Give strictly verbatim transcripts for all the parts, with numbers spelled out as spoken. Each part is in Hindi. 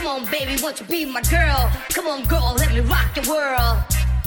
Come on, baby, won't you be my girl? Come on, girl, let me rock your world.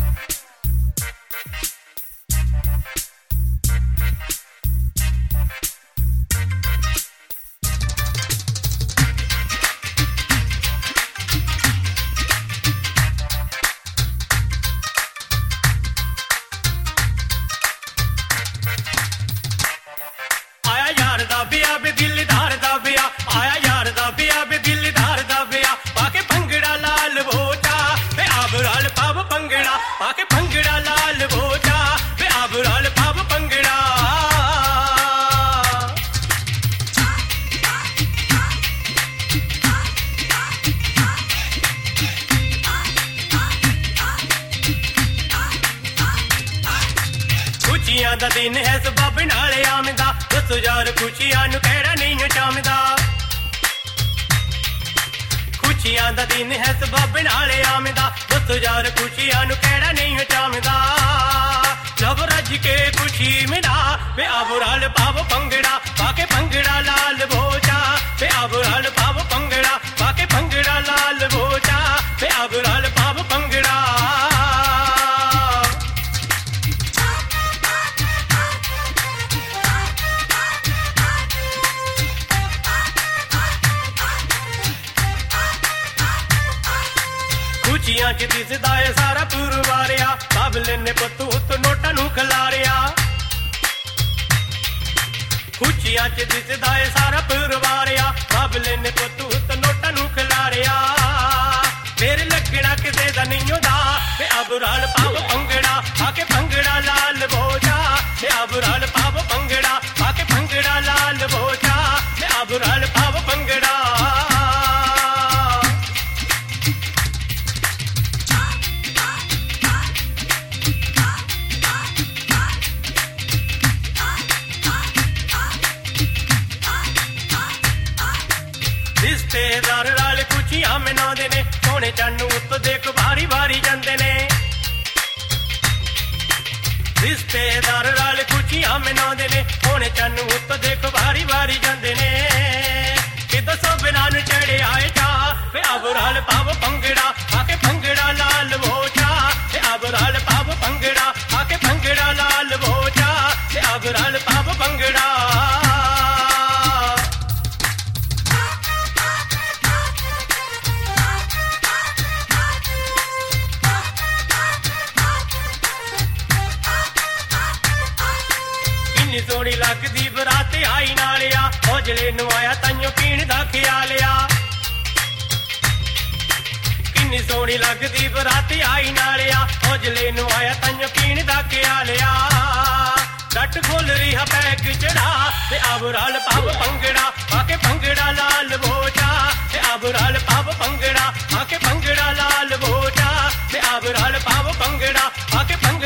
खुशियां दा दिन है सबब नाले आमदा दस यार खुशियां नु केड़ा नहीं चामदा खुशियां दा दिन है सबब नाले आमदा दस यार खुशियां नु केड़ा नहीं चामदा जब रज के खुशी मिला वे आबुराल पाव पंगड़ा पाके पंगड़ा लाल भोजा वे आबुराल पाव पंगड़ा पाके पंगड़ा लाल भोजा वे आबुराल पाव पंगड़ा खुशियां च दिसदा है सारा पुरवारिया बाबले ने पत्तू तो नोटा नू खलारिया खुशियां च दिसदा है सारा पुरवारिया बाबले ने पत्तू तो नोटा नू खलारिया फिर लगना किसे दा नहीं होदा वे अबराल पाव पंगड़ा आके पंगड़ा लाल भोजा वे अबराल पाव पंगड़ा आके पंगड़ा लाल भोजा वे अबराल पाव पंगड़ा रिश्तेदार नाल खुशियां मनाउंदे ने सोने चन्नू उत्त देख बारी बारी जांदे ने रिश्तेदार नाल खुशियां मनाउंदे ने सोने चन्नू उत्त देख बारी बारी जांदे ने कि दसो बिना नु चढ़े आए चा वे अबराल पाव पंगड़ा आके पंगड़ा लाल भोजा वे अबराल पाव पंगड़ा आके पंगड़ा लाल भोजा वे अबराल पाव पंगड़ा सोनी लगदी बरात आई नालिया औजले नु आया ताइयों पीण दा ख्यालिया किन्नी सोनी लगदी बरात आई नालिया औजले नु आया ताइयों पीण दा ख्यालिया डट खोल रिहा पैग चढ़ा ते अबराल पाव पंगड़ा आके पंगड़ा लाल भोजा ते अबराल पाव पंगड़ा आके पंगड़ा लाल भोजा ते अबराल पाव पंगड़ा आके पंगड़ा